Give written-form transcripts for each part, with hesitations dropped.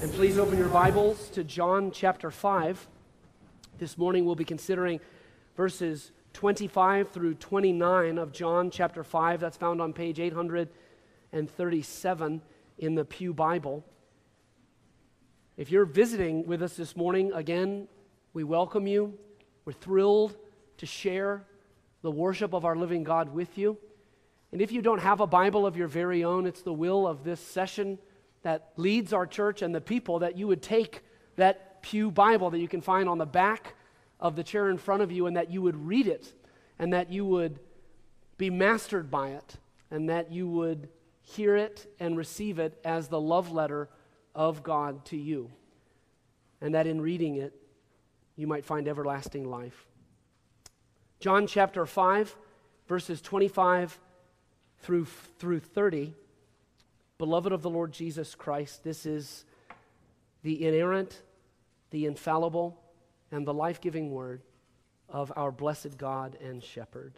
And please open your Bibles to John chapter 5. This morning we'll be considering verses 25 through 29 of John chapter 5. That's found on page 837 in the Pew Bible. If you're visiting with us this morning, again, we welcome you. We're thrilled to share the worship of our living God with you. And if you don't have a Bible of your very own, it's the will of this session that leads our church and the people that you would take that Pew Bible that you can find on the back of the chair in front of you, and that you would read it, and that you would be mastered by it, and that you would hear it and receive it as the love letter of God to you, and that in reading it, you might find everlasting life. John chapter 5, verses 25 through 30. Beloved of the Lord Jesus Christ, this is the inerrant, the infallible, and the life-giving word of our blessed God and Shepherd.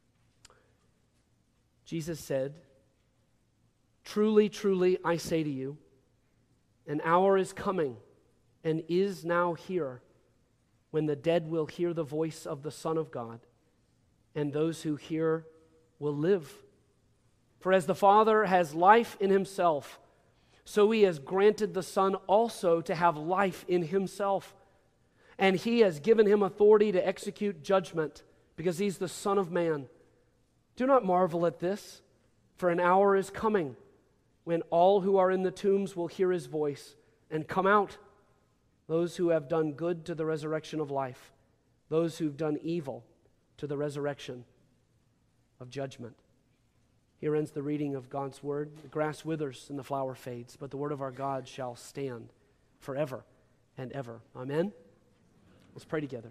Jesus said, "Truly, truly, I say to you, an hour is coming and is now here when the dead will hear the voice of the Son of God, and those who hear will live. For as the Father has life in himself, so he has granted the Son also to have life in himself. And he has given him authority to execute judgment, because he's the Son of Man. Do not marvel at this, for an hour is coming when all who are in the tombs will hear his voice and come out, those who have done good to the resurrection of life, those who've done evil to the resurrection of judgment." Here ends the reading of God's word. The grass withers and the flower fades, but the word of our God shall stand forever and ever. Amen? Let's pray together.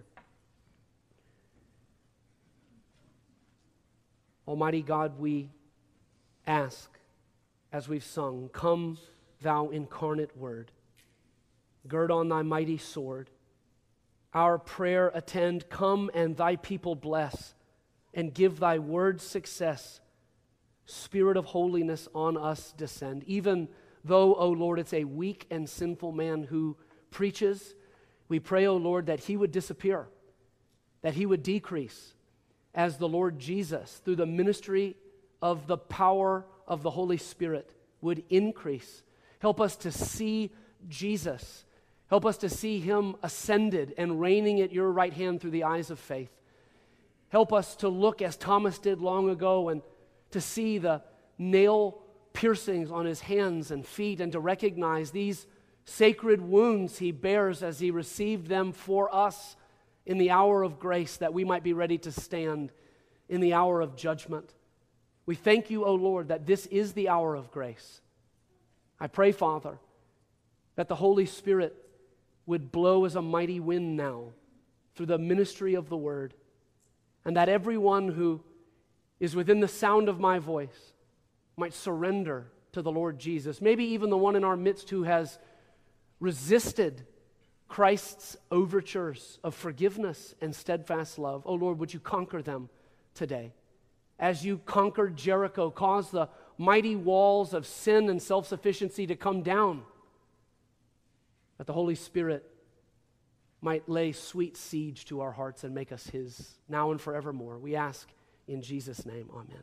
Almighty God, we ask, as we've sung, "Come, thou incarnate word. Gird on thy mighty sword. Our prayer attend. Come and thy people bless, and give thy word success. Spirit of holiness on us descend." Even though, O Lord, it's a weak and sinful man who preaches, we pray, O Lord, that he would disappear, that he would decrease, as the Lord Jesus, through the ministry of the power of the Holy Spirit, would increase. Help us to see Jesus. Help us to see him ascended and reigning at your right hand through the eyes of faith. Help us to look as Thomas did long ago and to see the nail piercings on his hands and feet, and to recognize these sacred wounds he bears as he received them for us in the hour of grace, that we might be ready to stand in the hour of judgment. We thank you, O Lord, that this is the hour of grace. I pray, Father, that the Holy Spirit would blow as a mighty wind now through the ministry of the word, and that everyone who is within the sound of my voice might surrender to the Lord Jesus. Maybe even the one in our midst who has resisted Christ's overtures of forgiveness and steadfast love. Oh Lord, would you conquer them today? As you conquered Jericho, cause the mighty walls of sin and self-sufficiency to come down, that the Holy Spirit might lay sweet siege to our hearts and make us his now and forevermore. We ask in Jesus' name, amen.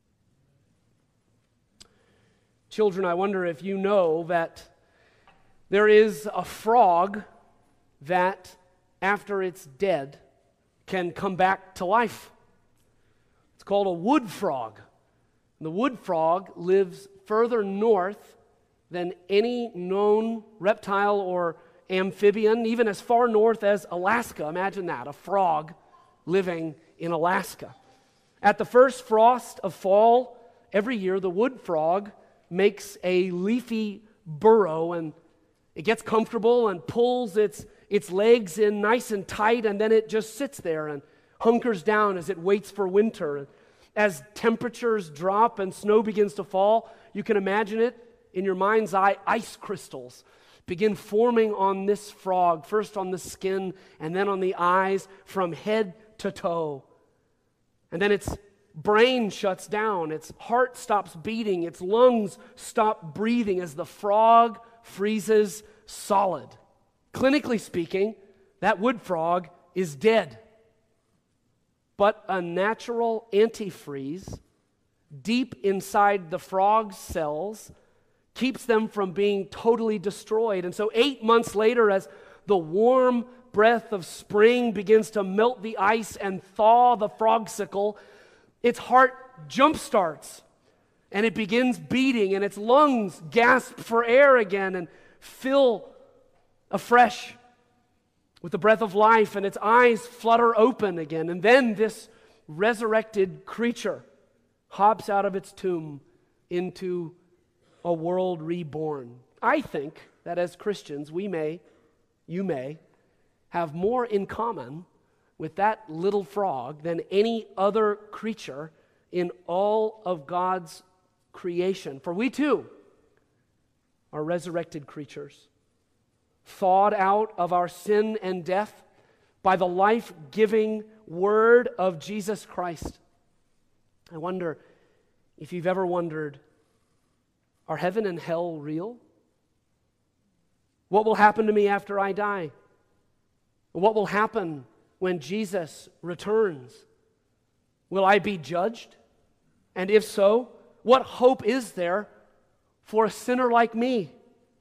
Children, I wonder if you know that there is a frog that, after it's dead, can come back to life. It's called a wood frog. The wood frog lives further north than any known reptile or amphibian, even as far north as Alaska. Imagine that, a frog living in Alaska. At the first frost of fall every year, the wood frog makes a leafy burrow, and it gets comfortable and pulls its legs in nice and tight, and then it just sits there and hunkers down as it waits for winter. As temperatures drop and snow begins to fall, you can imagine it in your mind's eye, ice crystals begin forming on this frog, first on the skin and then on the eyes from head to toe. And then its brain shuts down, its heart stops beating, its lungs stop breathing as the frog freezes solid. Clinically speaking, that wood frog is dead. But a natural antifreeze deep inside the frog's cells keeps them from being totally destroyed. And so 8 months later, as the warm breath of spring begins to melt the ice and thaw the frogsicle, its heart jumpstarts and it begins beating, and its lungs gasp for air again and fill afresh with the breath of life, and its eyes flutter open again. And then this resurrected creature hops out of its tomb into a world reborn. I think that as Christians, you may, have more in common with that little frog than any other creature in all of God's creation. For we too are resurrected creatures, thawed out of our sin and death by the life-giving word of Jesus Christ. I wonder if you've ever wondered, are heaven and hell real? What will happen to me after I die? What will happen when Jesus returns? Will I be judged? And if so, what hope is there for a sinner like me?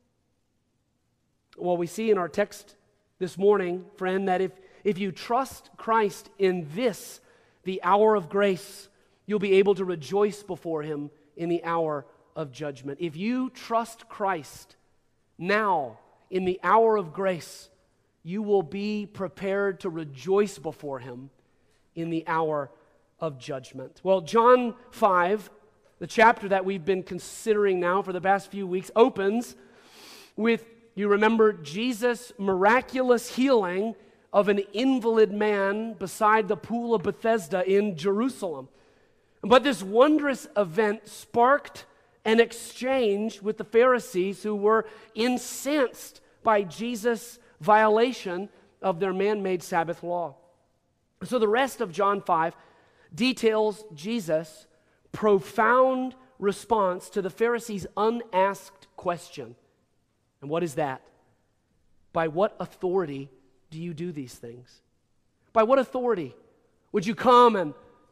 Well, we see in our text this morning, friend, that if you trust Christ in this, the hour of grace, you'll be able to rejoice before Him in the hour of judgment. If you trust Christ now in the hour of grace, you will be prepared to rejoice before Him in the hour of judgment. Well, John 5, the chapter that we've been considering now for the past few weeks, opens with, you remember, Jesus' miraculous healing of an invalid man beside the pool of Bethesda in Jerusalem. But this wondrous event sparked an exchange with the Pharisees, who were incensed by Jesus' violation of their man-made Sabbath law. So the rest of John 5 details Jesus' profound response to the Pharisees' unasked question. And what is that? By what authority do you do these things? By what authority would you come and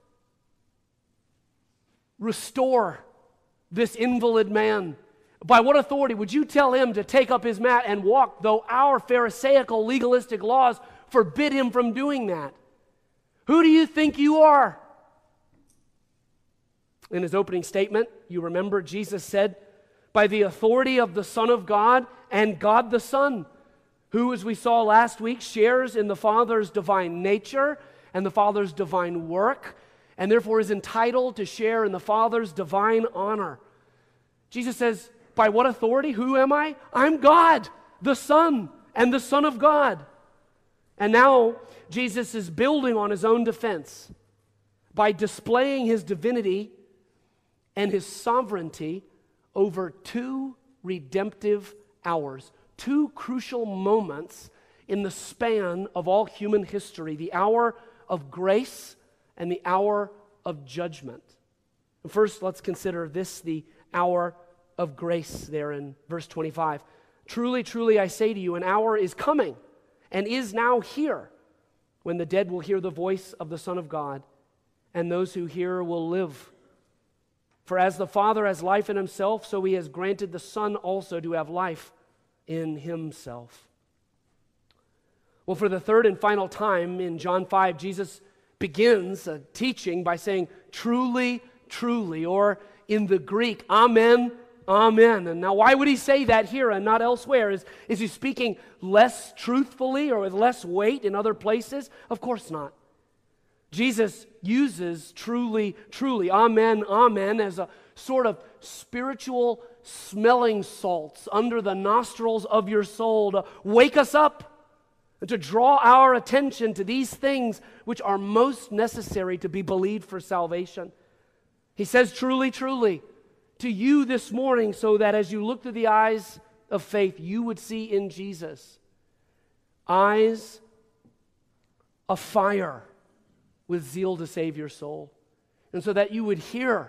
restore this invalid man? By what authority would you tell him to take up his mat and walk, though our Pharisaical legalistic laws forbid him from doing that? Who do you think you are? In his opening statement, you remember Jesus said, by the authority of the Son of God and God the Son, who, as we saw last week, shares in the Father's divine nature and the Father's divine work, and therefore is entitled to share in the Father's divine honor. Jesus says, by what authority? Who am I? I'm God, the Son, and the Son of God. And now Jesus is building on his own defense by displaying his divinity and his sovereignty over two redemptive hours, two crucial moments in the span of all human history, the hour of grace and the hour of judgment. And first, let's consider this, the hour of grace there in verse 25. Truly, truly, I say to you, an hour is coming and is now here when the dead will hear the voice of the Son of God, and those who hear will live. For as the Father has life in himself, so he has granted the Son also to have life in himself. Well, for the third and final time in John 5, Jesus begins a teaching by saying, truly, truly, or in the Greek, amen, amen. And now why would he say that here and not elsewhere? Is he speaking less truthfully or with less weight in other places? Of course not. Jesus uses truly, truly, amen, amen, as a sort of spiritual smelling salts under the nostrils of your soul to wake us up and to draw our attention to these things which are most necessary to be believed for salvation. He says, truly, truly, to you this morning, so that as you look through the eyes of faith, you would see in Jesus eyes afire with zeal to save your soul. And so that you would hear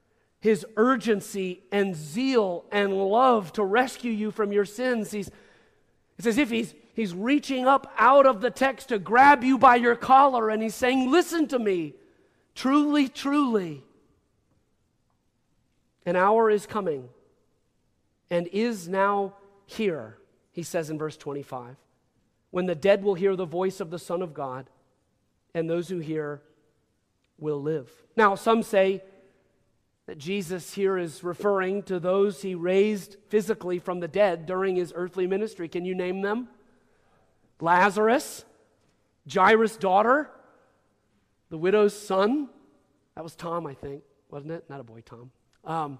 his urgency and zeal and love to rescue you from your sins. He's It's as if he's reaching up out of the text to grab you by your collar, and he's saying, listen to me. Truly, truly, an hour is coming and is now here, he says in verse 25, when the dead will hear the voice of the Son of God, and those who hear will live. Now, some say that Jesus here is referring to those he raised physically from the dead during his earthly ministry. Can you name them? Lazarus, Jairus' daughter, the widow's son. That was Tom, I think, wasn't it? Not a boy, Tom.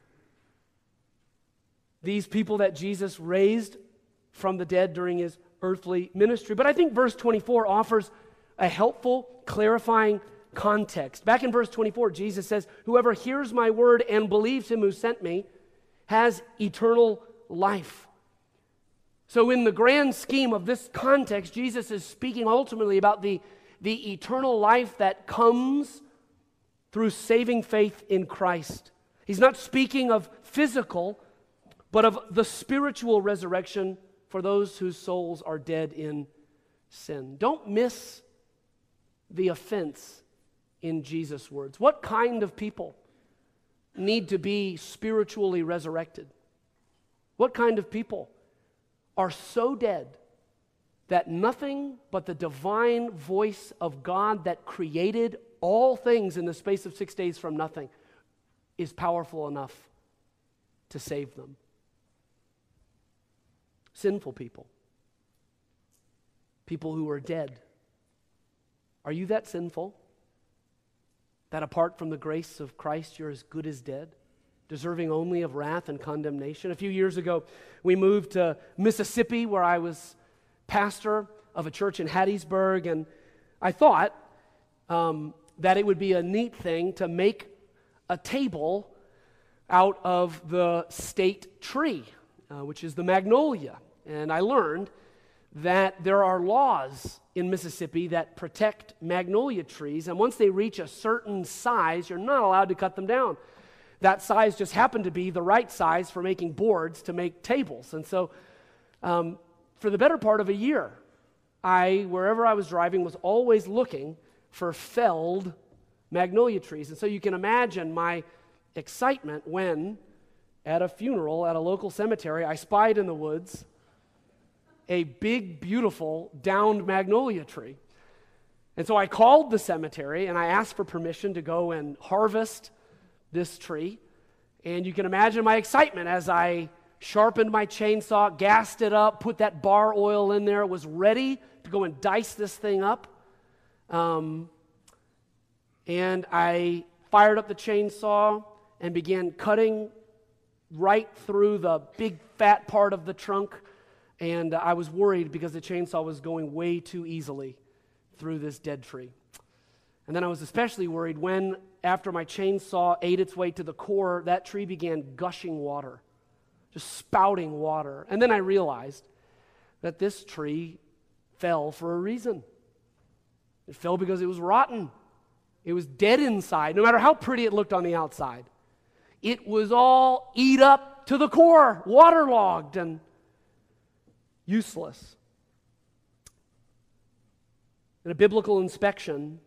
These people that Jesus raised from the dead during his earthly ministry. But I think verse 24 offers a helpful, clarifying context. Back in verse 24, Jesus says, whoever hears my word and believes him who sent me has eternal life. So in the grand scheme of this context, Jesus is speaking ultimately about the eternal life that comes through saving faith in Christ. He's not speaking of physical, but of the spiritual resurrection for those whose souls are dead in sin. Don't miss the offense in Jesus' words. What kind of people need to be spiritually resurrected? What kind of people are so dead that nothing but the divine voice of God that created all things in the space of 6 days from nothing is powerful enough to save them? Sinful people. People who are dead. Are you that sinful? That apart from the grace of Christ, you're as good as dead? Deserving only of wrath and condemnation? A few years ago, we moved to Mississippi, where I was pastor of a church in Hattiesburg, and I thought that it would be a neat thing to make a table out of the state tree, which is the magnolia. And I learned that there are laws in Mississippi that protect magnolia trees, and once they reach a certain size, you're not allowed to cut them down. That size just happened to be the right size for making boards to make tables. And so for the better part of a year, wherever I was driving, was always looking for felled magnolia trees. And so you can imagine my excitement when, at a funeral at a local cemetery, I spied in the woods a big, beautiful, downed magnolia tree. And so I called the cemetery and I asked for permission to go and harvest this tree. And you can imagine my excitement as I sharpened my chainsaw, gassed it up, put that bar oil in there, was ready to go and dice this thing up. And I fired up the chainsaw and began cutting right through the big fat part of the trunk. And I was worried because the chainsaw was going way too easily through this dead tree. And then I was especially worried when, after my chainsaw ate its way to the core, that tree began gushing water, just spouting water. And then I realized that this tree fell for a reason. It fell because it was rotten. It was dead inside, no matter how pretty it looked on the outside. It was all eat up to the core, waterlogged and useless. And a biblical inspection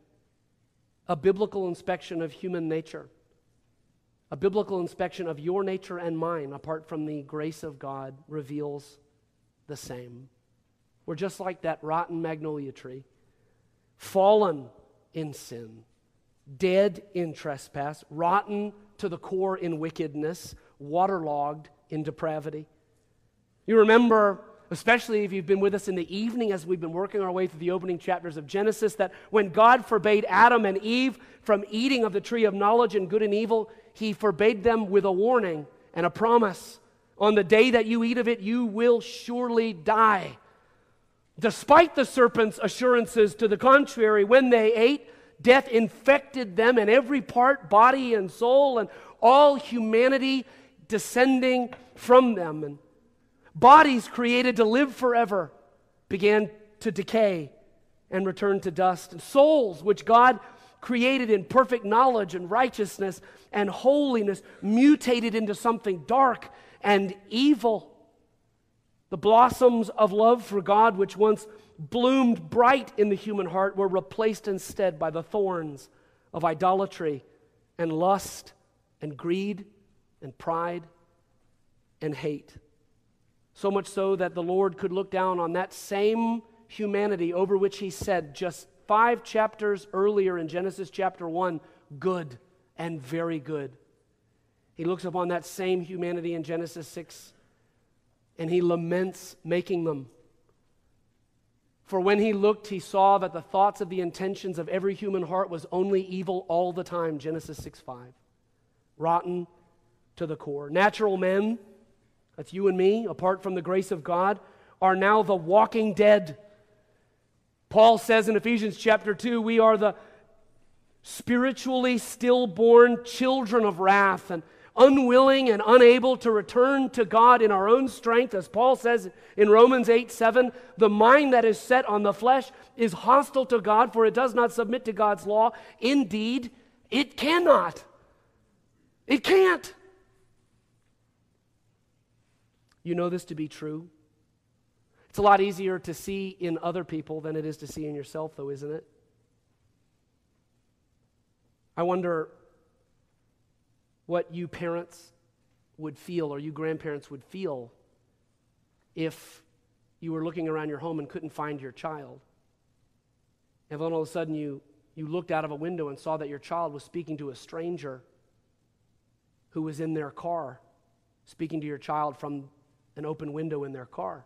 of human nature, a biblical inspection of your nature and mine, apart from the grace of God, reveals the same. We're just like that rotten magnolia tree, fallen in sin, dead in trespass, rotten to the core in wickedness, waterlogged in depravity. You remember, especially if you've been with us in the evening as we've been working our way through the opening chapters of Genesis, that when God forbade Adam and Eve from eating of the tree of knowledge and good and evil, he forbade them with a warning and a promise. On the day that you eat of it, you will surely die. Despite the serpent's assurances to the contrary, when they ate, death infected them in every part, body and soul, and all humanity descending from them. And bodies created to live forever began to decay and return to dust. And souls, which God created in perfect knowledge and righteousness and holiness, mutated into something dark and evil. The blossoms of love for God, which once bloomed bright in the human heart, were replaced instead by the thorns of idolatry and lust and greed and pride and hate. So much so that the Lord could look down on that same humanity over which he said just 5 chapters earlier in Genesis chapter 1, good and very good. He looks upon that same humanity in Genesis 6 and he laments making them. For when he looked, he saw that the thoughts of the intentions of every human heart was only evil all the time, Genesis 6:5. Rotten to the core. Natural men, that's you and me, apart from the grace of God, are now the walking dead. Paul says in Ephesians chapter 2, we are the spiritually stillborn children of wrath and unwilling and unable to return to God in our own strength. As Paul says in Romans 8:7, the mind that is set on the flesh is hostile to God, for it does not submit to God's law. Indeed, it cannot. It can't. You know this to be true. It's a lot easier to see in other people than it is to see in yourself, though, isn't it? I wonder what you parents would feel, or you grandparents would feel, if you were looking around your home and couldn't find your child. And then all of a sudden you looked out of a window and saw that your child was speaking to a stranger who was in their car, speaking to your child from an open window in their car.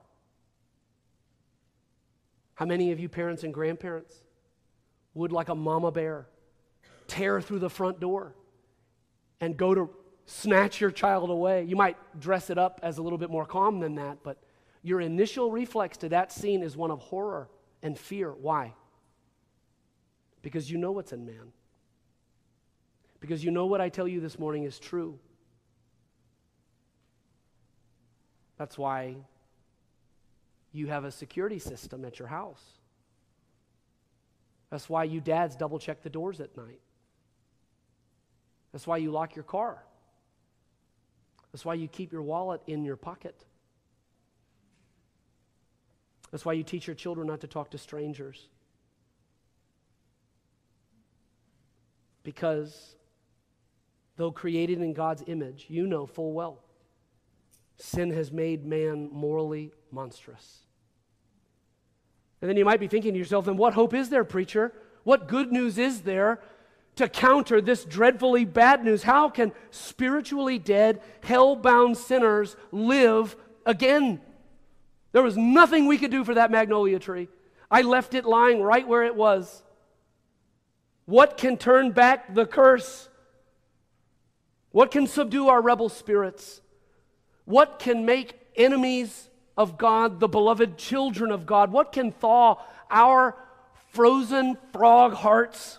How many of you parents and grandparents would, like a mama bear, tear through the front door and go to snatch your child away? You might dress it up as a little bit more calm than that, but your initial reflex to that scene is one of horror and fear. Why? Because you know what's in man. Because you know what I tell you this morning is true. That's why you have a security system at your house. That's why you dads double check the doors at night. That's why you lock your car. That's why you keep your wallet in your pocket. That's why you teach your children not to talk to strangers. Because though created in God's image, you know full well sin has made man morally monstrous. And then you might be thinking to yourself, then what hope is there, preacher? What good news is there to counter this dreadfully bad news? How can spiritually dead, hell-bound sinners live again? There was nothing we could do for that magnolia tree. I left it lying right where it was. What can turn back the curse? What can subdue our rebel spirits? What can make enemies of God the beloved children of God? What can thaw our frozen frog hearts?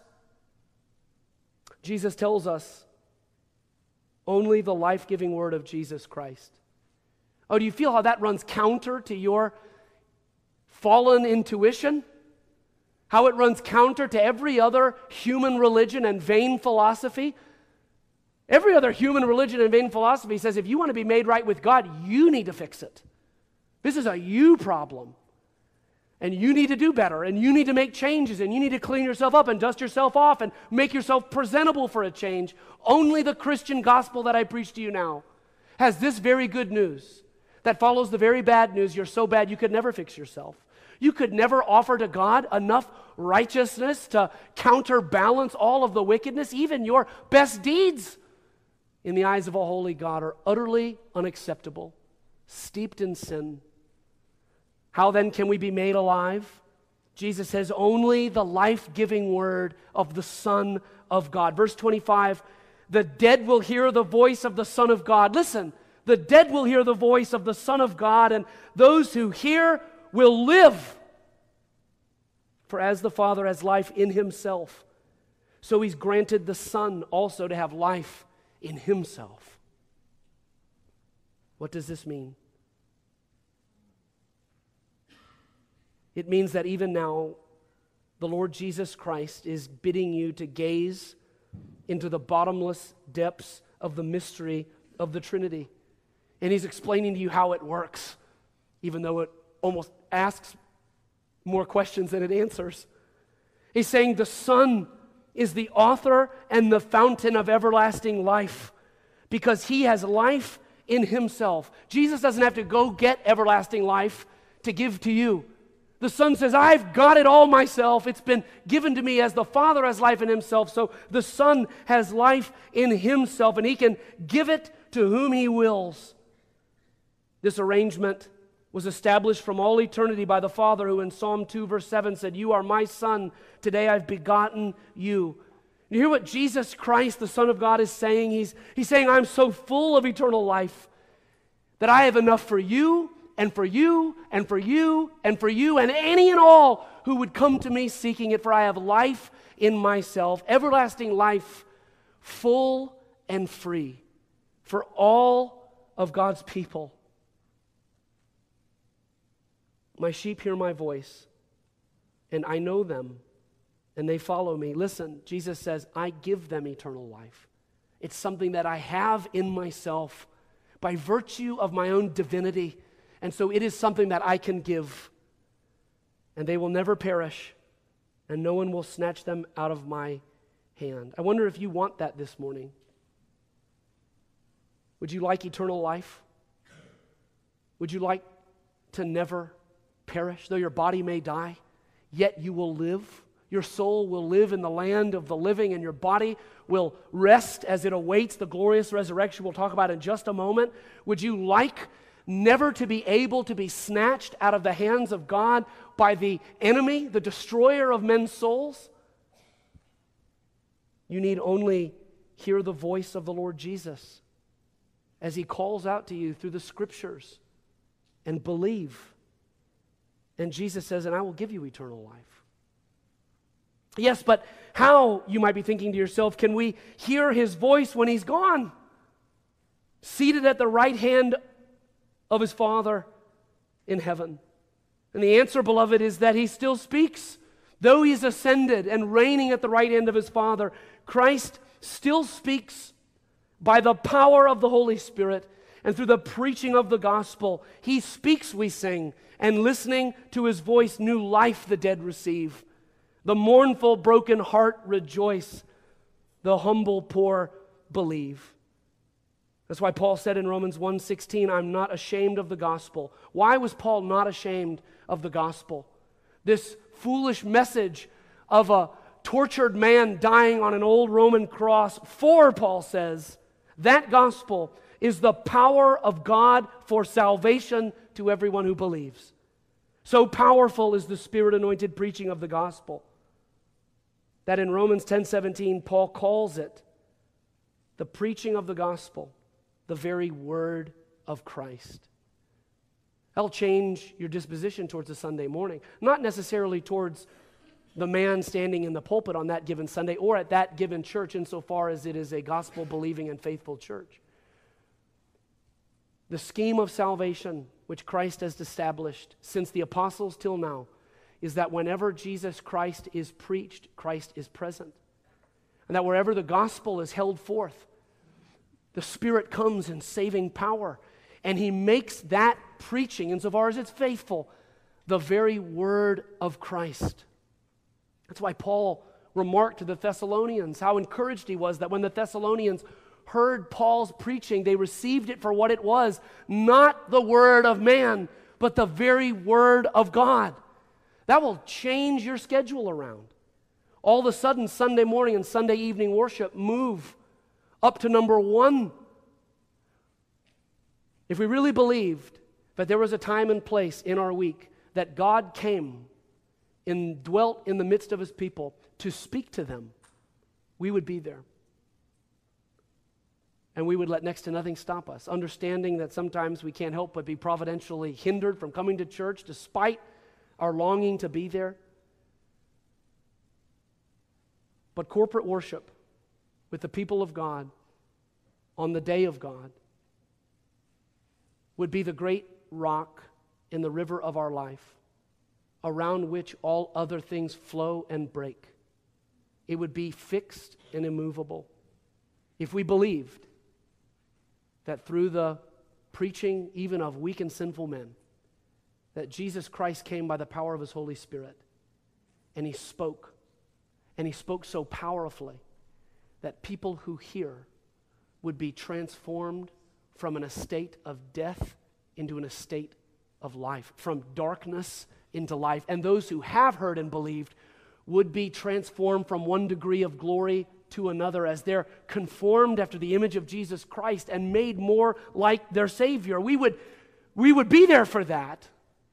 Jesus tells us only the life-giving word of Jesus Christ. Oh, do you feel how that runs counter to your fallen intuition? How it runs counter to every other human religion and vain philosophy? Every other human religion and vain philosophy says if you want to be made right with God, you need to fix it. This is a you problem. And you need to do better, and you need to make changes, and you need to clean yourself up and dust yourself off and make yourself presentable for a change. Only the Christian gospel that I preach to you now has this very good news that follows the very bad news. You're so bad you could never fix yourself. You could never offer to God enough righteousness to counterbalance all of the wickedness. Even your best deeds in the eyes of a holy God are utterly unacceptable, steeped in sin. How then can we be made alive? Jesus says only the life-giving word of the Son of God. Verse 25, the dead will hear the voice of the Son of God. Listen, the dead will hear the voice of the Son of God, and those who hear will live. For as the Father has life in himself, so he's granted the Son also to have life in himself. What does this mean? It means that even now, the Lord Jesus Christ is bidding you to gaze into the bottomless depths of the mystery of the Trinity. And he's explaining to you how it works. even though it almost asks more questions than it answers. He's saying the Son is the author and the fountain of everlasting life because he has life in himself. Jesus doesn't have to go get everlasting life to give to you. The Son says, I've got it all myself. It's been given to me as the Father has life in himself. So the Son has life in himself, and he can give it to whom he wills. This arrangement was established from all eternity by the Father, who in Psalm 2 verse 7 said, you are my Son, today I've begotten you. You hear what Jesus Christ, the Son of God, is saying? He's saying, I'm so full of eternal life that I have enough for you, and for you, and for you, and for you, and any and all who would come to me seeking it, for I have life in myself, everlasting life, full and free, for all of God's people. My sheep hear my voice, and I know them, and they follow me. Listen, Jesus says, I give them eternal life. It's something that I have in myself by virtue of my own divinity. And so it is something that I can give. And they will never perish, and no one will snatch them out of my hand. I wonder if you want that this morning. Would you like eternal life? Would you like to never perish? Though your body may die, yet you will live. Your soul will live in the land of the living, and your body will rest as it awaits the glorious resurrection we'll talk about in just a moment. Would you like never to be able to be snatched out of the hands of God by the enemy, the destroyer of men's souls? You need only hear the voice of the Lord Jesus as he calls out to you through the scriptures and believe. And Jesus says, and I will give you eternal life. Yes, but how, you might be thinking to yourself, can we hear his voice when he's gone? Seated at the right hand of his Father in heaven. And the answer, beloved, is that he still speaks. Though he's ascended and reigning at the right hand of his Father, Christ still speaks by the power of the Holy Spirit and through the preaching of the gospel. He speaks, we sing, and listening to his voice, new life the dead receive. The mournful, broken heart rejoice. The humble, poor believe. That's why Paul said in Romans 1:16, I'm not ashamed of the gospel. Why was Paul not ashamed of the gospel? This foolish message of a tortured man dying on an old Roman cross, for, Paul says, that gospel is the power of God for salvation to everyone who believes. So powerful is the Spirit-anointed preaching of the gospel that in Romans 10:17, Paul calls it the preaching of the gospel, the very word of Christ. That'll change your disposition towards a Sunday morning. Not necessarily towards the man standing in the pulpit on that given Sunday or at that given church insofar as it is a gospel-believing and faithful church. The scheme of salvation which Christ has established since the apostles till now is that whenever Jesus Christ is preached, Christ is present. And that wherever the gospel is held forth, the Spirit comes in saving power, and he makes that preaching, insofar as it's faithful, the very word of Christ. That's why Paul remarked to the Thessalonians how encouraged he was that when the Thessalonians heard Paul's preaching, they received it for what it was, not the word of man, but the very word of God. That will change your schedule around. All of a sudden, Sunday morning and Sunday evening worship move up to number one. If we really believed that there was a time and place in our week that God came and dwelt in the midst of his people to speak to them, we would be there. And we would let next to nothing stop us, understanding that sometimes we can't help but be providentially hindered from coming to church despite our longing to be there. But corporate worship with the people of God on the day of God would be the great rock in the river of our life, around which all other things flow and break. It would be fixed and immovable if we believed that through the preaching even of weak and sinful men, that Jesus Christ came by the power of his Holy Spirit, and he spoke so powerfully that people who hear would be transformed from an estate of death into an estate of life, from darkness into life. And those who have heard and believed would be transformed from one degree of glory to another as they're conformed after the image of Jesus Christ and made more like their Savior. We would be there for that.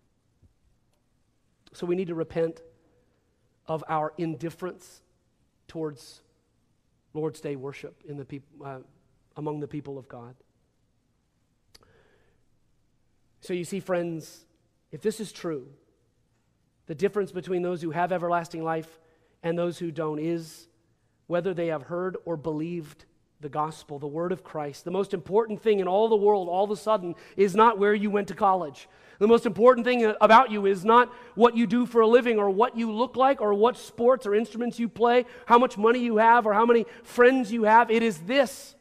So we need to repent of our indifference towards Lord's Day worship in the among the people of God. So you see, friends, if this is true, the difference between those who have everlasting life and those who don't is whether they have heard or believed the gospel, the word of Christ. The most important thing in all the world, all of a sudden, is not where you went to college. The most important thing about you is not what you do for a living or what you look like or what sports or instruments you play, how much money you have or how many friends you have. It is this.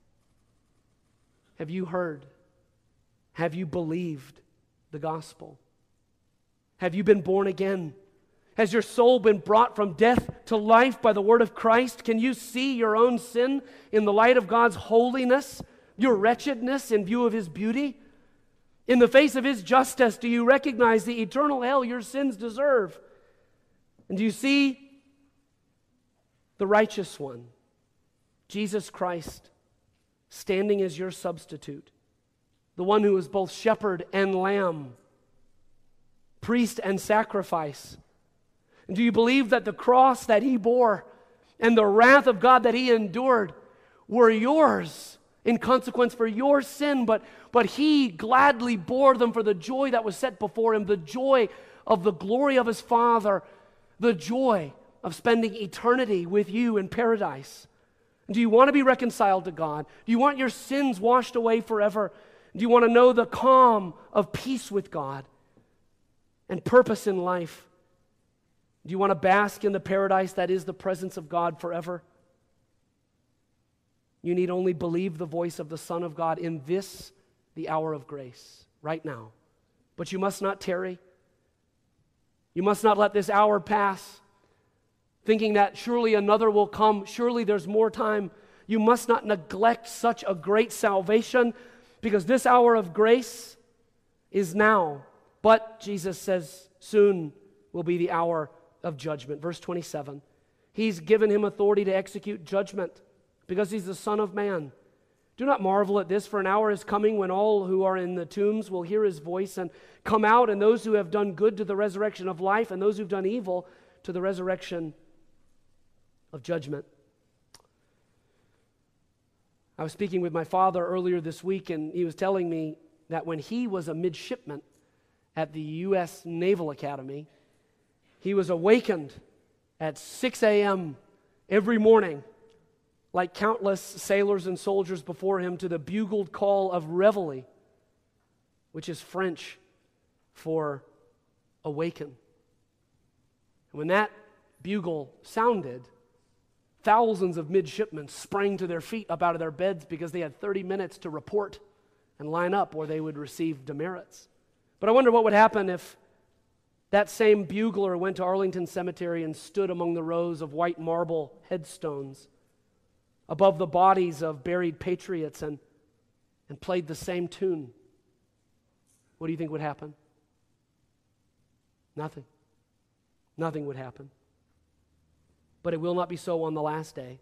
Have you heard? Have you believed the gospel? Have you been born again? Has your soul been brought from death to life by the word of Christ? Can you see your own sin in the light of God's holiness, your wretchedness in view of his beauty? In the face of his justice, do you recognize the eternal hell your sins deserve? And do you see the righteous one, Jesus Christ, standing as your substitute, the one who is both shepherd and lamb, priest and sacrifice? And do you believe that the cross that he bore and the wrath of God that he endured were yours in consequence for your sin, but he gladly bore them for the joy that was set before him, the joy of the glory of his Father, the joy of spending eternity with you in paradise? And do you want to be reconciled to God? Do you want your sins washed away forever? Do you want to know the calm of peace with God and purpose in life? Do you want to bask in the paradise that is the presence of God forever? You need only believe the voice of the Son of God in this, the hour of grace, right now. But you must not tarry. You must not let this hour pass, thinking that surely another will come, surely there's more time. You must not neglect such a great salvation, because this hour of grace is now. But, Jesus says, soon will be the hour of judgment. Verse 27, he's given him authority to execute judgment because he's the Son of Man. Do not marvel at this, for an hour is coming when all who are in the tombs will hear his voice and come out, and those who have done good to the resurrection of life, and those who've done evil to the resurrection of judgment. I was speaking with my father earlier this week, and he was telling me that when he was a midshipman at the U.S. Naval Academy, he was awakened at 6 a.m. every morning, like countless sailors and soldiers before him, to the bugled call of reveille, which is French for awaken. And when that bugle sounded, thousands of midshipmen sprang to their feet up out of their beds because they had 30 minutes to report and line up, or they would receive demerits. But I wonder what would happen if that same bugler went to Arlington Cemetery and stood among the rows of white marble headstones above the bodies of buried patriots and played the same tune. What do you think would happen? Nothing. Nothing would happen. But it will not be so on the last day.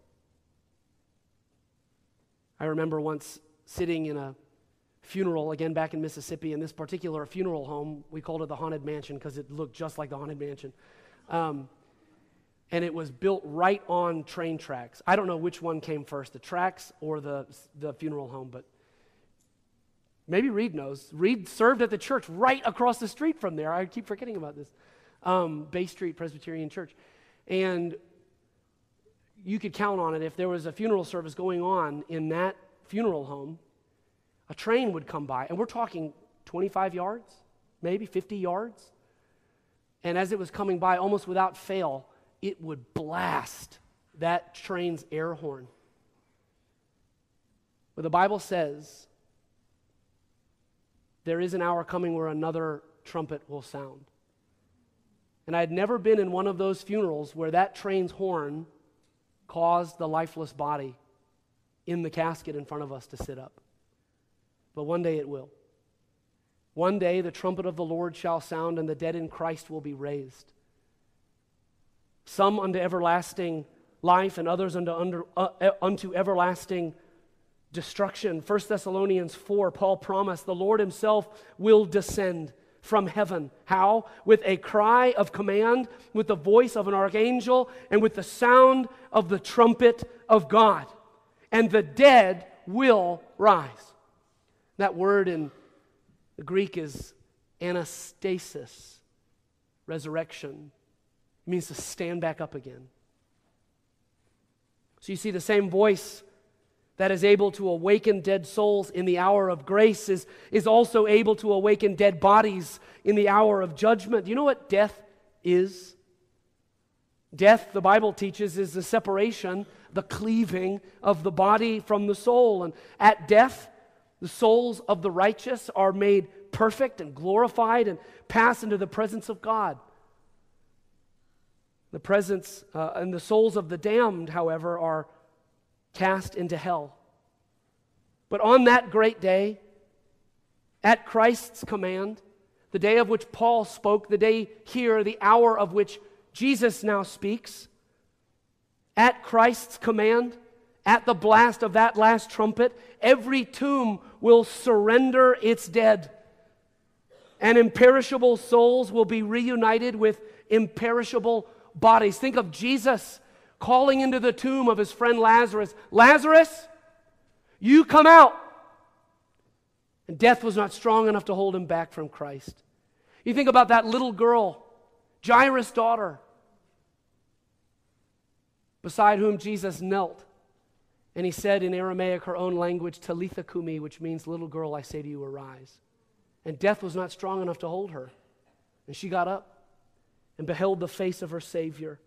I remember once sitting in a funeral, again back in Mississippi, in this particular funeral home. We called it the Haunted Mansion because it looked just like the Haunted Mansion. And it was built right on train tracks. I don't know which one came first, the tracks or the funeral home, but maybe Reed knows. Reed served at the church right across the street from there. I keep forgetting about this. Bay Street Presbyterian Church. And you could count on it, if there was a funeral service going on in that funeral home, a train would come by, and we're talking 25 yards, maybe 50 yards. And as it was coming by, almost without fail, it would blast that train's air horn. But the Bible says there is an hour coming where another trumpet will sound. And I had never been in one of those funerals where that train's horn caused the lifeless body in the casket in front of us to sit up. But one day it will. One day the trumpet of the Lord shall sound, and the dead in Christ will be raised. Some unto everlasting life, and others unto everlasting destruction. 1 Thessalonians 4, Paul promised the Lord himself will descend from heaven. How? With a cry of command, with the voice of an archangel, and with the sound of the trumpet of God. And the dead will rise. That word in the Greek is anastasis, resurrection. It means to stand back up again. So you see, the same voice that is able to awaken dead souls in the hour of grace is also able to awaken dead bodies in the hour of judgment. Do you know what death is? Death, the Bible teaches, is the separation, the cleaving of the body from the soul. And at death, the souls of the righteous are made perfect and glorified and pass into the presence of God. The presence and the souls of the damned, however, are cast into hell. But on that great day, at Christ's command, the day of which Paul spoke, the day here, the hour of which Jesus now speaks, at Christ's command, at the blast of that last trumpet, every tomb will surrender its dead, and imperishable souls will be reunited with imperishable bodies. Think of Jesus calling into the tomb of his friend Lazarus, "Lazarus, you come out." And death was not strong enough to hold him back from Christ. You think about that little girl, Jairus' daughter, beside whom Jesus knelt. And he said in Aramaic, her own language, "Talitha kumi," which means, "Little girl, I say to you, arise." And death was not strong enough to hold her. And she got up and beheld the face of her Savior.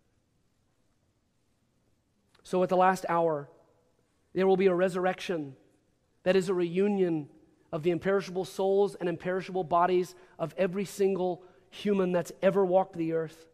So at the last hour, there will be a resurrection that is a reunion of the imperishable souls and imperishable bodies of every single human that's ever walked the earth.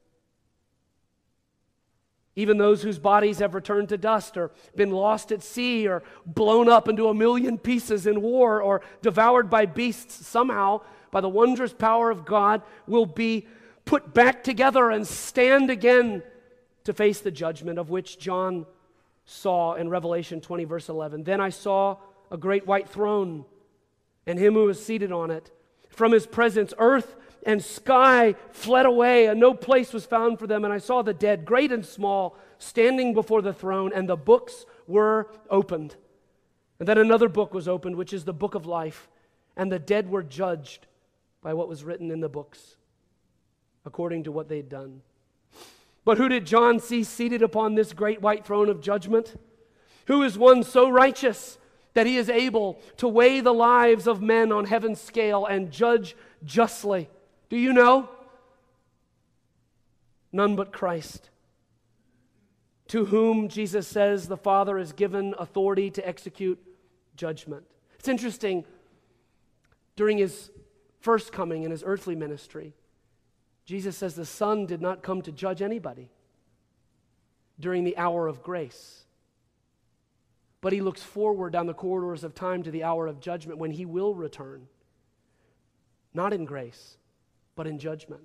Even those whose bodies have returned to dust or been lost at sea or blown up into a million pieces in war or devoured by beasts, somehow, by the wondrous power of God, will be put back together and stand again to face the judgment of which John saw in Revelation 20, verse 11. Then I saw a great white throne and him who was seated on it. From his presence, earth and sky fled away, and no place was found for them. And I saw the dead, great and small, standing before the throne, and the books were opened. And then another book was opened, which is the book of life. And the dead were judged by what was written in the books, according to what they'd done. But who did John see seated upon this great white throne of judgment? Who is one so righteous that he is able to weigh the lives of men on heaven's scale and judge justly? Do you know? None but Christ, to whom Jesus says the Father has given authority to execute judgment. It's interesting, during his first coming in his earthly ministry, Jesus says the Son did not come to judge anybody during the hour of grace. But he looks forward down the corridors of time to the hour of judgment when he will return. Not in grace, but in judgment.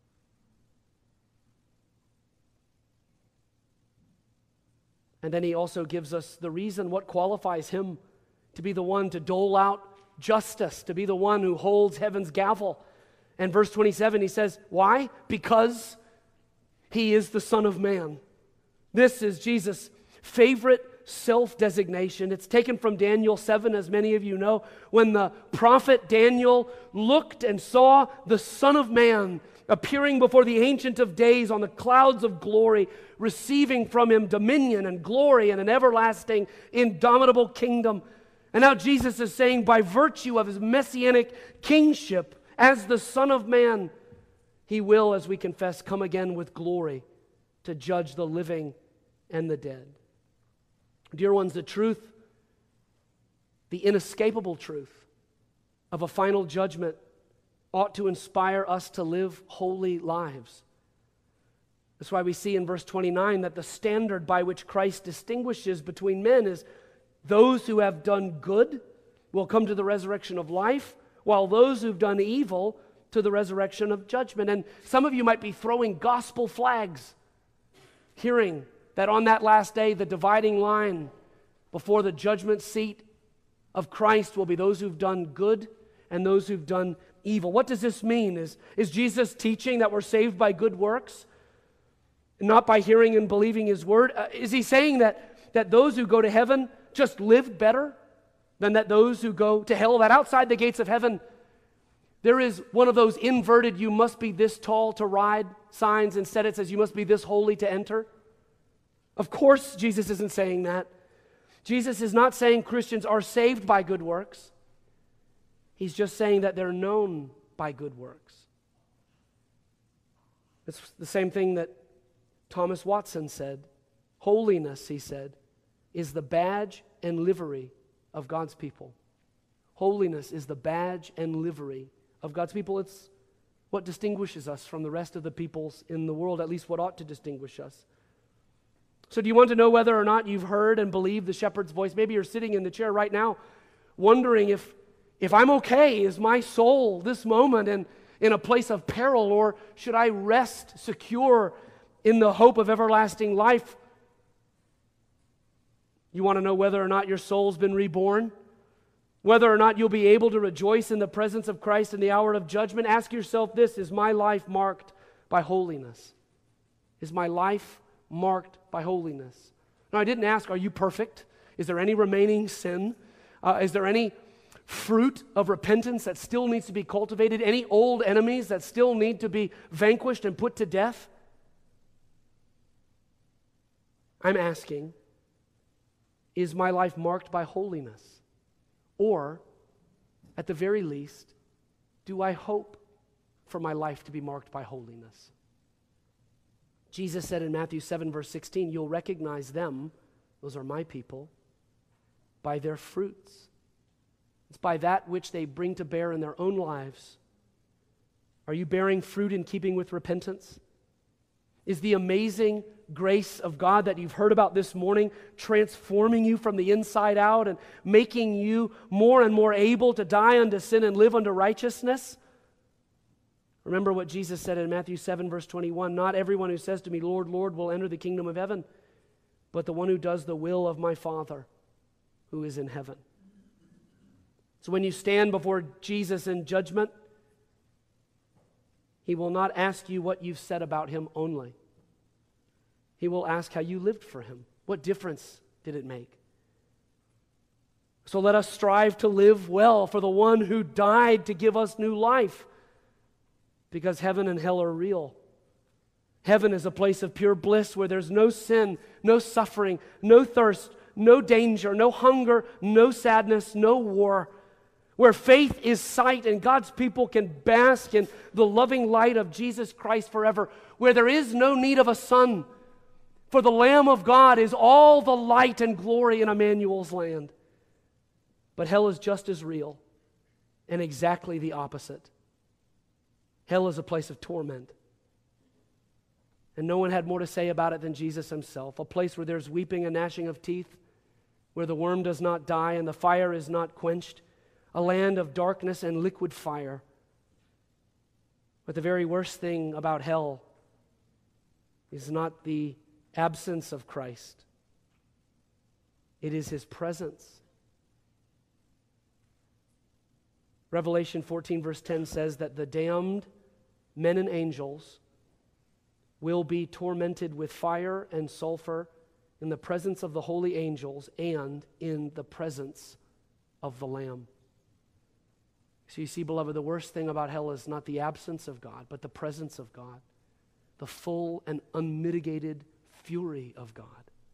And then he also gives us the reason what qualifies him to be the one to dole out justice, to be the one who holds heaven's gavel. And verse 27, he says, why? Because he is the Son of Man. This is Jesus' favorite self-designation. It's taken from Daniel 7, as many of you know, when the prophet Daniel looked and saw the Son of Man appearing before the Ancient of Days on the clouds of glory, receiving from him dominion and glory and an everlasting, indomitable kingdom. And now Jesus is saying, by virtue of his messianic kingship as the Son of Man, he will, as we confess, come again with glory to judge the living and the dead. Dear ones, the truth, the inescapable truth of a final judgment ought to inspire us to live holy lives. That's why we see in verse 29 that the standard by which Christ distinguishes between men is those who have done good will come to the resurrection of life, while those who've done evil to the resurrection of judgment. And some of you might be throwing gospel flags, hearing that on that last day, the dividing line before the judgment seat of Christ will be those who've done good and those who've done evil. What does this mean? Is Jesus teaching that we're saved by good works, not by hearing and believing His word? Is He saying that those who go to heaven just lived better than that those who go to hell, that outside the gates of heaven there is one of those inverted "you must be this tall to ride" signs? Instead it says "you must be this holy to enter"? Of course Jesus isn't saying that. Jesus is not saying Christians are saved by good works. He's just saying that they're known by good works. It's the same thing that Thomas Watson said. Holiness, he said, is the badge and livery of God's people. Holiness is the badge and livery of God's people. It's what distinguishes us from the rest of the peoples in the world, at least what ought to distinguish us. So do you want to know whether or not you've heard and believed the shepherd's voice? Maybe you're sitting in the chair right now wondering if I'm okay. Is my soul this moment in a place of peril, or should I rest secure in the hope of everlasting life? You want to know whether or not your soul's been reborn? Whether or not you'll be able to rejoice in the presence of Christ in the hour of judgment? Ask yourself this: is my life marked by holiness? Is my life marked by holiness? Now, I didn't ask, are you perfect? Is there any remaining sin? Is there any fruit of repentance that still needs to be cultivated? Any old enemies that still need to be vanquished and put to death? I'm asking, is my life marked by holiness? Or, at the very least, do I hope for my life to be marked by holiness? Jesus said in Matthew 7, verse 16, you'll recognize them, those are my people, by their fruits. It's by that which they bring to bear in their own lives. Are you bearing fruit in keeping with repentance? Is the amazing grace of God that you've heard about this morning transforming you from the inside out and making you more and more able to die unto sin and live unto righteousness? Remember what Jesus said in Matthew 7, verse 21, not everyone who says to me, Lord, Lord, will enter the kingdom of heaven, but the one who does the will of my Father who is in heaven. So when you stand before Jesus in judgment, He will not ask you what you've said about Him only. He will ask how you lived for Him. What difference did it make? So let us strive to live well for the one who died to give us new life, because heaven and hell are real. Heaven is a place of pure bliss where there's no sin, no suffering, no thirst, no danger, no hunger, no sadness, no war. Where faith is sight and God's people can bask in the loving light of Jesus Christ forever. Where there is no need of a sun, for the Lamb of God is all the light and glory in Emmanuel's land. But hell is just as real and exactly the opposite. Hell is a place of torment. And no one had more to say about it than Jesus Himself. A place where there's weeping and gnashing of teeth, where the worm does not die and the fire is not quenched. A land of darkness and liquid fire. But the very worst thing about hell is not the absence of Christ. It is His presence. Revelation 14 verse 10 says that the damned men and angels will be tormented with fire and sulfur in the presence of the holy angels and in the presence of the Lamb. So you see, beloved, the worst thing about hell is not the absence of God, but the presence of God, the full and unmitigated fury of God.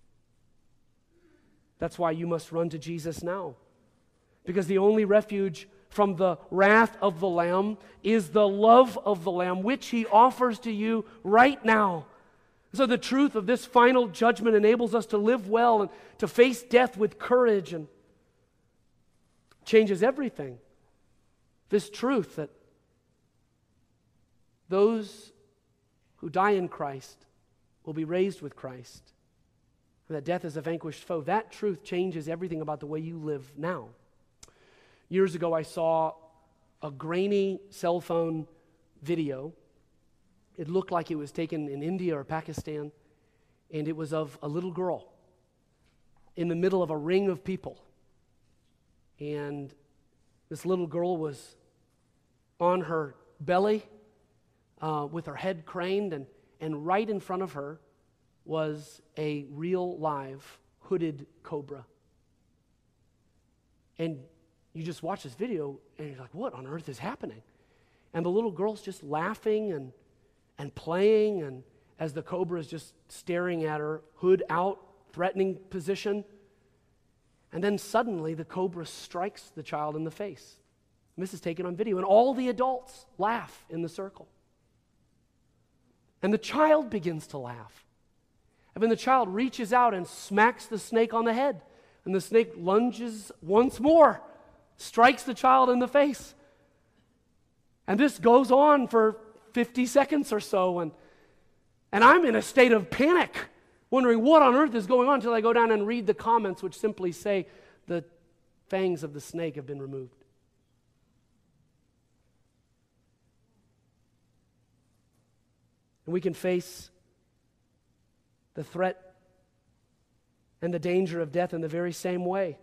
That's why you must run to Jesus now, because the only refuge from the wrath of the Lamb is the love of the Lamb, which He offers to you right now. So the truth of this final judgment enables us to live well and to face death with courage, and changes everything. This truth that those who die in Christ will be raised with Christ, and that death is a vanquished foe. That truth changes everything about the way you live now. Years ago, I saw a grainy cell phone video. It looked like it was taken in India or Pakistan, and it was of a little girl in the middle of a ring of people. And this little girl was on her belly with her head craned, and right in front of her was a real live hooded cobra. And you just watch this video and you're like, what on earth is happening? And the little girl's just laughing and playing, and as the cobra is just staring at her, hood out, threatening position. And then suddenly the cobra strikes the child in the face. And this is taken on video, and all the adults laugh in the circle. And the child begins to laugh. And then the child reaches out and smacks the snake on the head. And the snake lunges once more, strikes the child in the face. And this goes on for 50 seconds or so. And I'm in a state of panic, wondering what on earth is going on, until I go down and read the comments, which simply say the fangs of the snake have been removed. And we can face the threat and the danger of death in the very same way.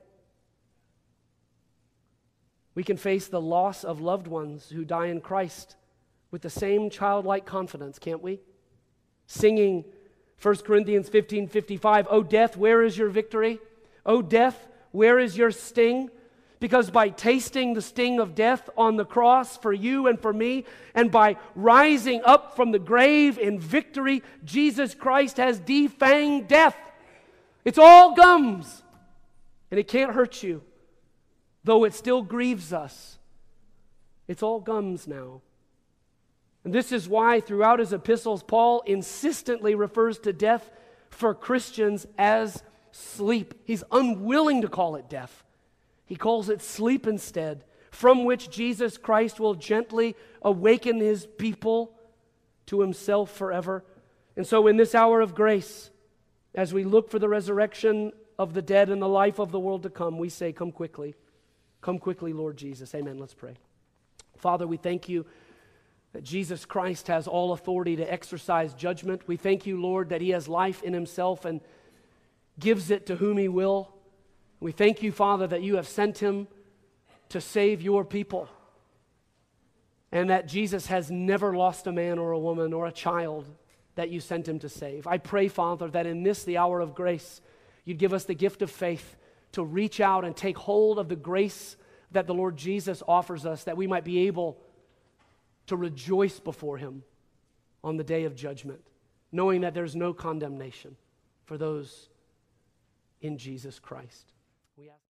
We can face the loss of loved ones who die in Christ with the same childlike confidence, can't we? Singing 1 Corinthians 15:55, "O death, where is your victory? O death, where is your sting? Because by tasting the sting of death on the cross for you and for me, and by rising up from the grave in victory, Jesus Christ has defanged death. It's all gums, and it can't hurt you, though it still grieves us. It's all gums now." And this is why throughout his epistles, Paul insistently refers to death for Christians as sleep. He's unwilling to call it death. He calls it sleep instead, from which Jesus Christ will gently awaken his people to himself forever. And so in this hour of grace, as we look for the resurrection of the dead and the life of the world to come, we say, come quickly. Come quickly, Lord Jesus. Amen. Let's pray. Father, we thank you that Jesus Christ has all authority to exercise judgment. We thank you, Lord, that he has life in himself and gives it to whom he will. We thank you, Father, that you have sent him to save your people, and that Jesus has never lost a man or a woman or a child that you sent him to save. I pray, Father, that in this, the hour of grace, you'd give us the gift of faith to reach out and take hold of the grace that the Lord Jesus offers us, that we might be able to rejoice before him on the day of judgment, knowing that there's no condemnation for those in Jesus Christ. We ask